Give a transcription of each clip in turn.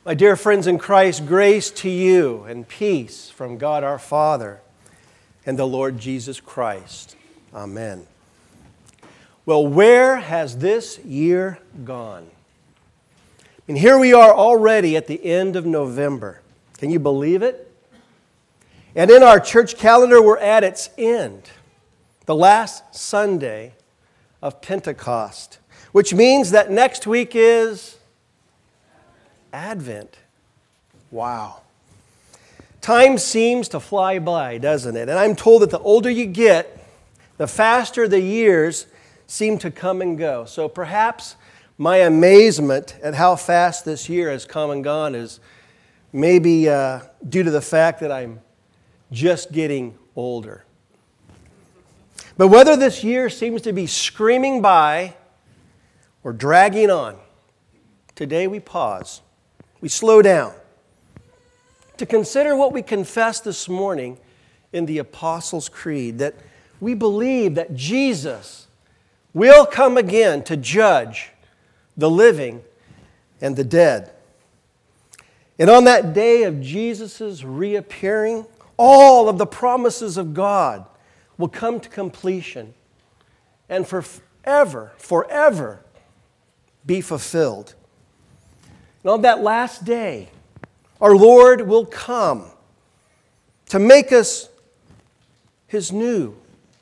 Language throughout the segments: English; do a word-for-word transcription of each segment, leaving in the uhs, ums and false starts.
My dear friends in Christ, grace to you and peace from God our Father and the Lord Jesus Christ. Amen. Well, where has this year gone? And here we are already at the end of November. Can you believe it? And in our church calendar, we're at its end, the last Sunday of Pentecost, which means that next week is Advent. Wow. Time seems to fly by, doesn't it? And I'm told that the older you get, the faster the years seem to come and go. So perhaps my amazement at how fast this year has come and gone is maybe uh, due to the fact that I'm just getting older. But whether this year seems to be screaming by or dragging on, today we pause. We slow down to consider what we confessed this morning in the Apostles' Creed, that we believe that Jesus will come again to judge the living and the dead. And on that day of Jesus' reappearing, all of the promises of God will come to completion and forever, forever be fulfilled. And on that last day, our Lord will come to make us His new,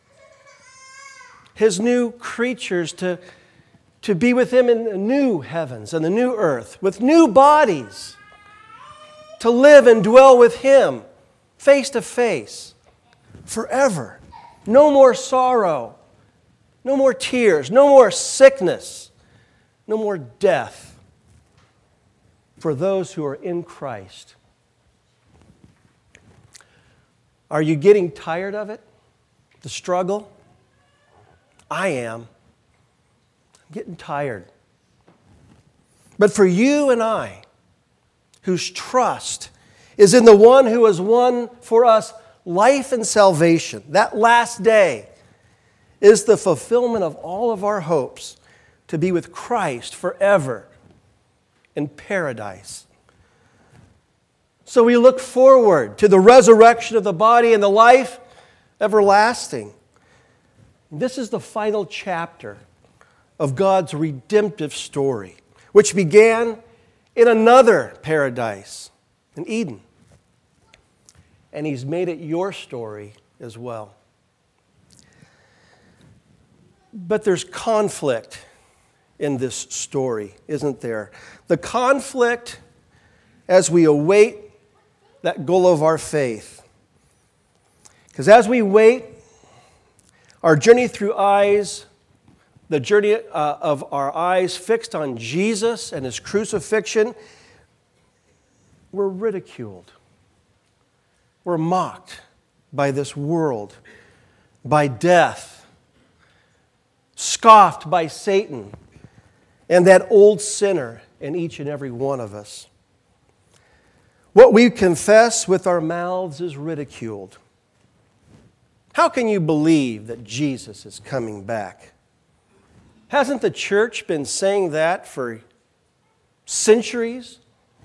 His new creatures, to, to be with Him in the new heavens and the new earth, with new bodies, to live and dwell with Him face to face forever. No more sorrow, no more tears, no more sickness, no more death. For those who are in Christ. Are you getting tired of it? The struggle? I am. I'm getting tired. But for you and I, whose trust is in the one who has won for us life and salvation, that last day is the fulfillment of all of our hopes to be with Christ forever in paradise. So we look forward to the resurrection of the body and the life everlasting. This is the final chapter of God's redemptive story, which began in another paradise, in Eden. And He's made it your story as well. But there's conflict in this story, isn't there? The conflict as we await that goal of our faith. Because as we wait, our journey through eyes, the journey uh, of our eyes fixed on Jesus and His crucifixion, we're ridiculed. We're mocked by this world, by death, scoffed by Satan, and that old sinner in each and every one of us. What we confess with our mouths is ridiculed. How can you believe that Jesus is coming back? Hasn't the church been saying that for centuries?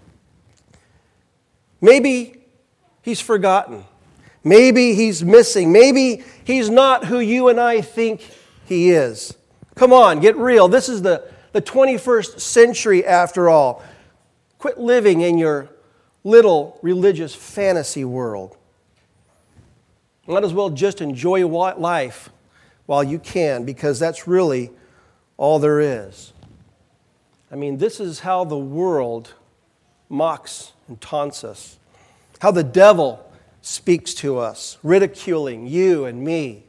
Maybe He's forgotten. Maybe He's missing. Maybe He's not who you and I think He is. Come on, get real. This is the The twenty-first century, after all. Quit living in your little religious fantasy world. Might as well just enjoy life while you can, because that's really all there is. I mean, this is how the world mocks and taunts us. How the devil speaks to us, ridiculing you and me.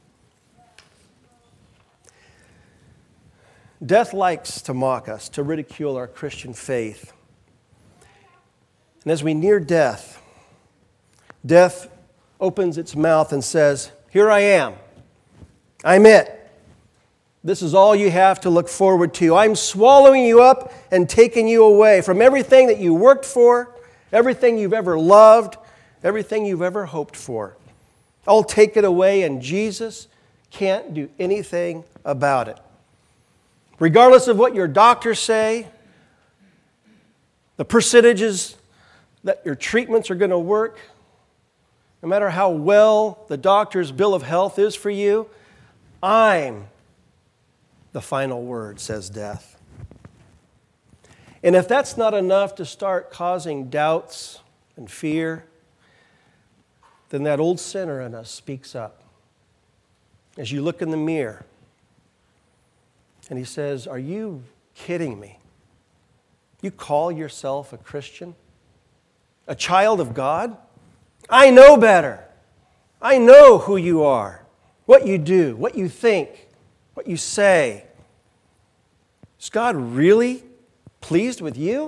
Death likes to mock us, to ridicule our Christian faith. And as we near death, death opens its mouth and says, "Here I am. I'm it. This is all you have to look forward to. I'm swallowing you up and taking you away from everything that you worked for, everything you've ever loved, everything you've ever hoped for. I'll take it away, and Jesus can't do anything about it. Regardless of what your doctors say, the percentages that your treatments are going to work, no matter how well the doctor's bill of health is for you, I'm the final word, says death. And if that's not enough to start causing doubts and fear, then that old sinner in us speaks up. As you look in the mirror, and he says, "Are you kidding me? You call yourself a Christian? A child of God? I know better. I know who you are, what you do, what you think, what you say. Is God really pleased with you?"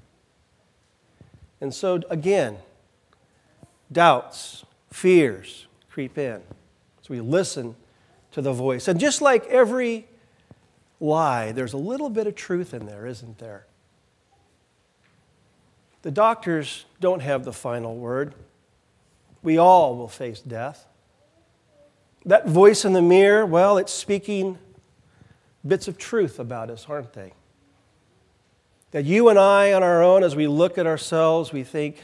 And so again, doubts, fears creep in as we listen to the voice. And just like every lie, there's a little bit of truth in there, isn't there? The doctors don't have the final word. We all will face death. That voice in the mirror, well, it's speaking bits of truth about us, aren't they? That you and I on our own, as we look at ourselves, we think,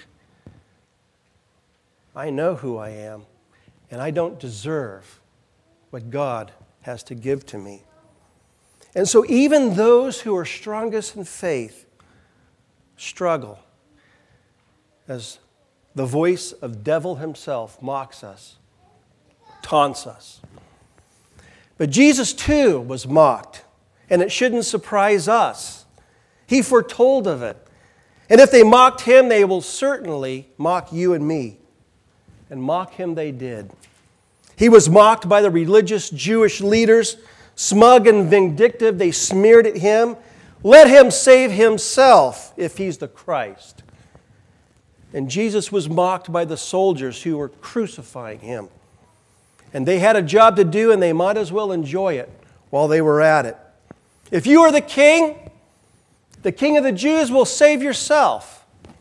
I know who I am, and I don't deserve what God has to give to me. And so even those who are strongest in faith struggle as the voice of devil himself mocks us, taunts us. But Jesus too was mocked, and it shouldn't surprise us. He foretold of it. And if they mocked him, they will certainly mock you and me. And mock him they did. He was mocked by the religious Jewish leaders. Smug and vindictive, they smeared at him. Let him save himself if he's the Christ. And Jesus was mocked by the soldiers who were crucifying him. And they had a job to do, and they might as well enjoy it while they were at it. If you are the king, the king of the Jews, will save yourself.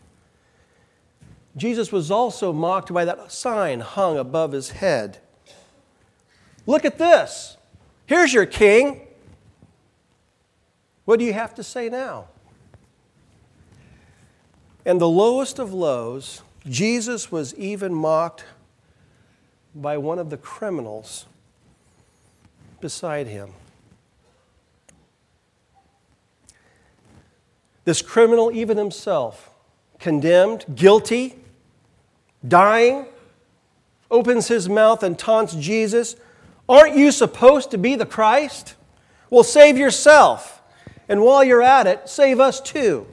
Jesus was also mocked by that sign hung above his head. Look at this. Here's your king. What do you have to say now? And the lowest of lows, Jesus was even mocked by one of the criminals beside him. This criminal, even himself, condemned, guilty, dying, opens his mouth and taunts Jesus. Aren't you supposed to be the Christ? Well, save yourself. And while you're at it, save us too.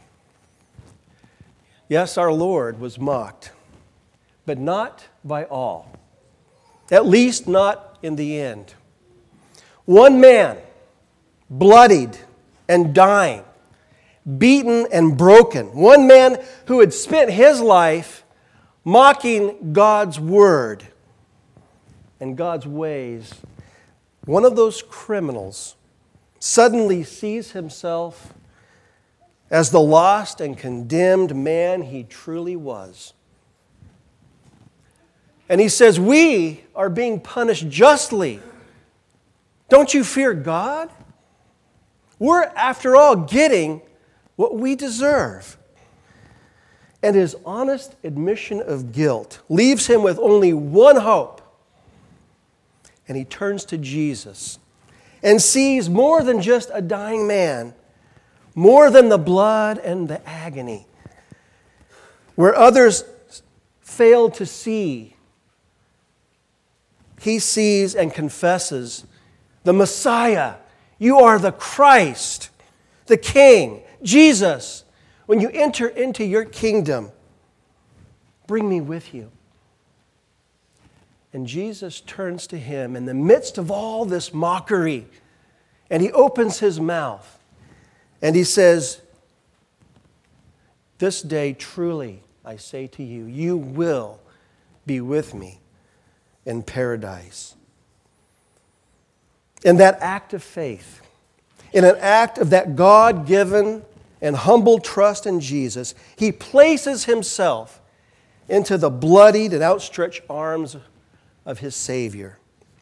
Yes, our Lord was mocked, but not by all. At least not in the end. One man, bloodied and dying, beaten and broken. One man who had spent his life mocking God's word and God's ways. One of those criminals suddenly sees himself as the lost and condemned man he truly was. And he says, we are being punished justly. Don't you fear God? We're, after all, getting what we deserve. And his honest admission of guilt leaves him with only one hope. And he turns to Jesus and sees more than just a dying man, more than the blood and the agony. Where others failed to see, he sees and confesses, the Messiah, you are the Christ, the King, Jesus. When you enter into your kingdom, bring me with you. And Jesus turns to him in the midst of all this mockery, and he opens his mouth, and he says, this day truly I say to you, you will be with me in paradise. In that act of faith, in an act of that God-given and humble trust in Jesus, he places himself into the bloodied and outstretched arms of his Savior.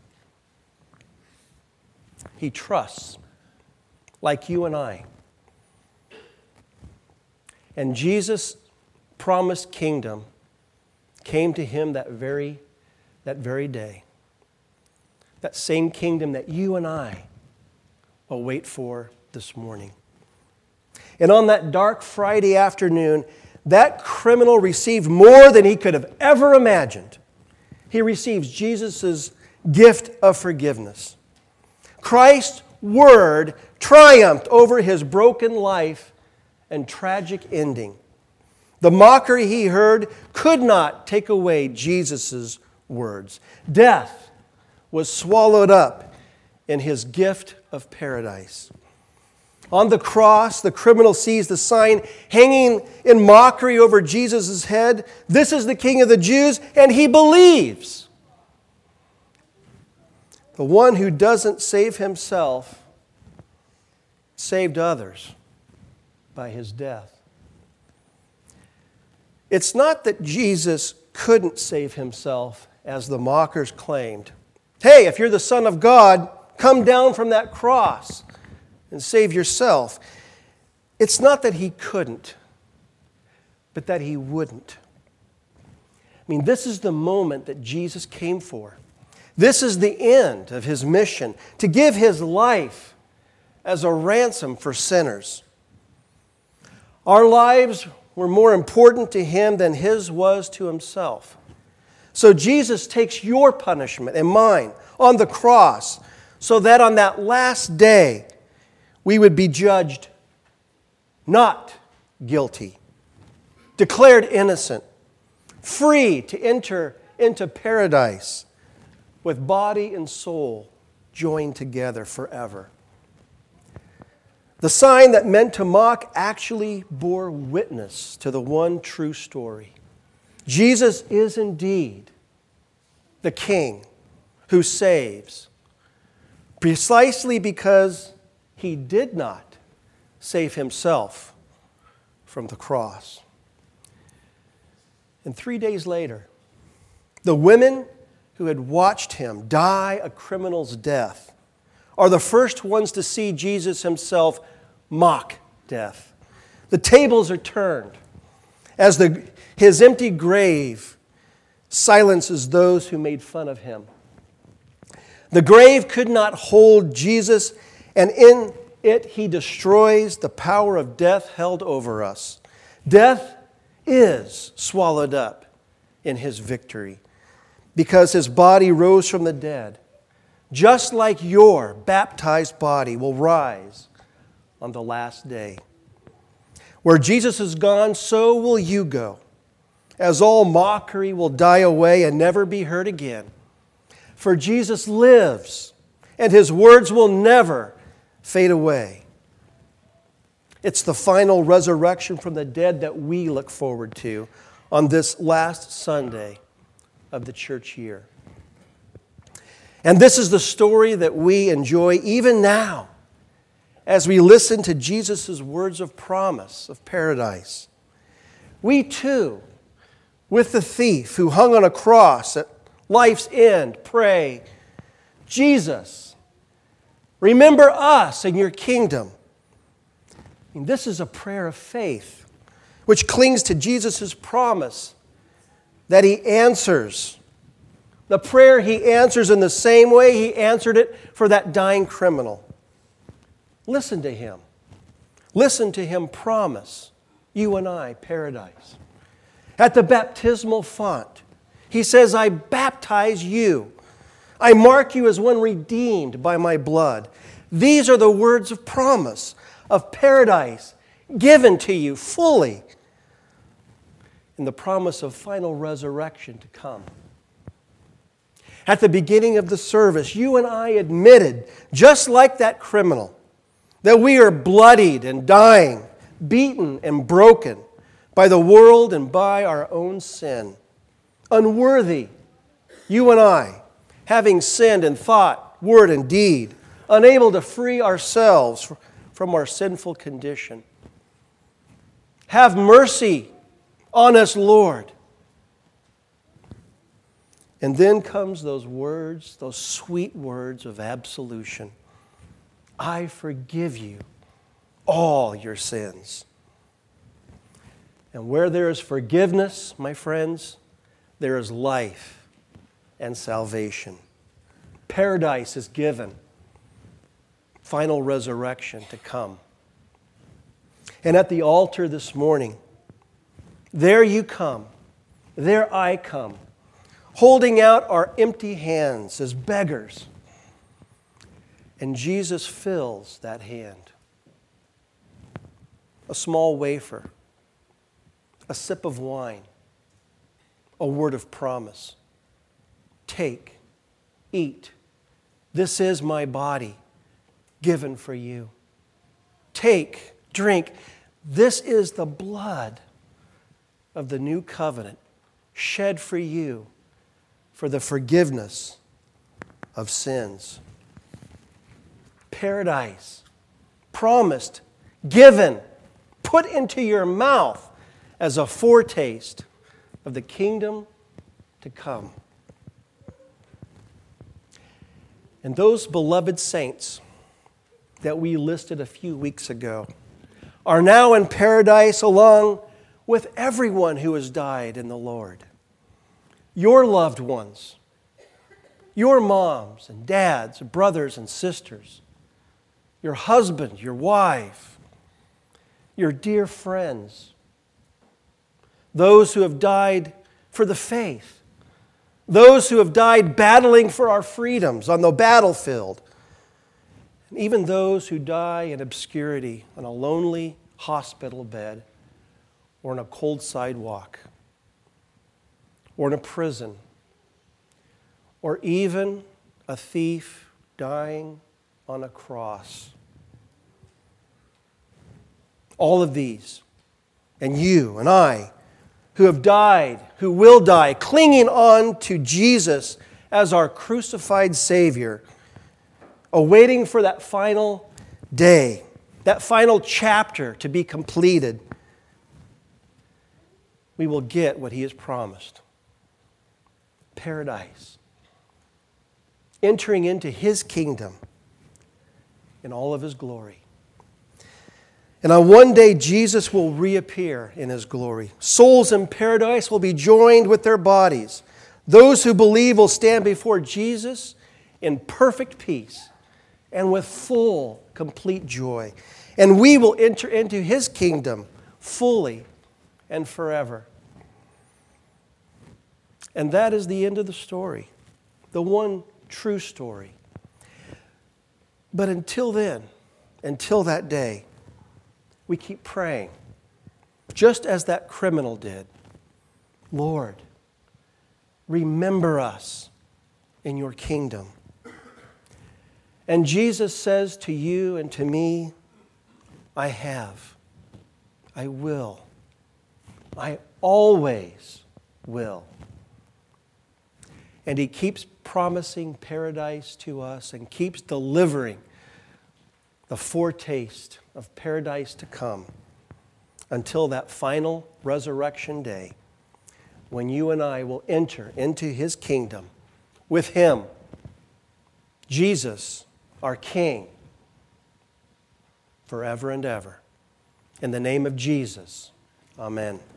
He trusts like you and I. And Jesus' promised kingdom came to him that very, that very day. That same kingdom that you and I will wait for this morning. And on that dark Friday afternoon, that criminal received more than he could have ever imagined. He receives Jesus' gift of forgiveness. Christ's word triumphed over his broken life and tragic ending. The mockery he heard could not take away Jesus' words. Death was swallowed up in his gift of paradise. On the cross, the criminal sees the sign hanging in mockery over Jesus' head. This is the King of the Jews, and he believes. The one who doesn't save himself saved others by his death. It's not that Jesus couldn't save himself, as the mockers claimed. Hey, if you're the Son of God, come down from that cross and save yourself. It's not that he couldn't, but that he wouldn't. I mean, this is the moment that Jesus came for. This is the end of his mission, to give his life as a ransom for sinners. Our lives were more important to him than his was to himself. So Jesus takes your punishment and mine on the cross so that on that last day we would be judged not guilty, declared innocent, free to enter into paradise with body and soul joined together forever. The sign that meant to mock actually bore witness to the one true story. Jesus is indeed the King who saves, precisely because he did not save himself from the cross. And three days later, the women who had watched him die a criminal's death are the first ones to see Jesus himself mock death. The tables are turned as the, his empty grave silences those who made fun of him. The grave could not hold Jesus, and in it he destroys the power of death held over us. Death is swallowed up in his victory because his body rose from the dead, just like your baptized body will rise on the last day. Where Jesus is gone, so will you go, as all mockery will die away and never be heard again. For Jesus lives, and his words will never fade away. It's the final resurrection from the dead that we look forward to on this last Sunday of the church year. And this is the story that we enjoy even now as we listen to Jesus' words of promise of paradise. We too, with the thief who hung on a cross at life's end, pray, Jesus, remember us in your kingdom. I mean, this is a prayer of faith which clings to Jesus' promise that he answers. The prayer he answers in the same way he answered it for that dying criminal. Listen to him. Listen to him promise you and I paradise. At the baptismal font, he says, I baptize you. I mark you as one redeemed by my blood. These are the words of promise of paradise given to you fully in the promise of final resurrection to come. At the beginning of the service, you and I admitted, just like that criminal, that we are bloodied and dying, beaten and broken by the world and by our own sin. Unworthy, you and I, having sinned in thought, word, and deed, unable to free ourselves from our sinful condition. Have mercy on us, Lord. And then comes those words, those sweet words of absolution. I forgive you all your sins. And where there is forgiveness, my friends, there is life and salvation. Paradise is given. Final resurrection to come. And at the altar this morning, there you come, there I come, holding out our empty hands as beggars. And Jesus fills that hand. A small wafer, a sip of wine, a word of promise. Take, eat. This is my body given for you. Take, drink. This is the blood of the new covenant shed for you for the forgiveness of sins. Paradise, promised, given, put into your mouth as a foretaste of the kingdom to come. And those beloved saints that we listed a few weeks ago are now in paradise along with everyone who has died in the Lord. Your loved ones, your moms and dads, brothers and sisters, your husband, your wife, your dear friends, those who have died for the faith, those who have died battling for our freedoms on the battlefield, and even those who die in obscurity on a lonely hospital bed or on a cold sidewalk or in a prison, or even a thief dying on a cross. All of these, and you and I, who have died, who will die, clinging on to Jesus as our crucified Savior, awaiting for that final day, that final chapter to be completed, we will get what He has promised. Paradise. Entering into His kingdom in all of His glory. And on one day, Jesus will reappear in His glory. Souls in paradise will be joined with their bodies. Those who believe will stand before Jesus in perfect peace and with full, complete joy. And we will enter into His kingdom fully and forever. And that is the end of the story, the one true story. But until then, until that day, we keep praying, just as that criminal did. Lord, remember us in your kingdom. And Jesus says to you and to me, I have, I will, I always will. And He keeps promising paradise to us and keeps delivering the foretaste of paradise to come until that final resurrection day when you and I will enter into His kingdom with Him, Jesus, our King, forever and ever. In the name of Jesus, amen.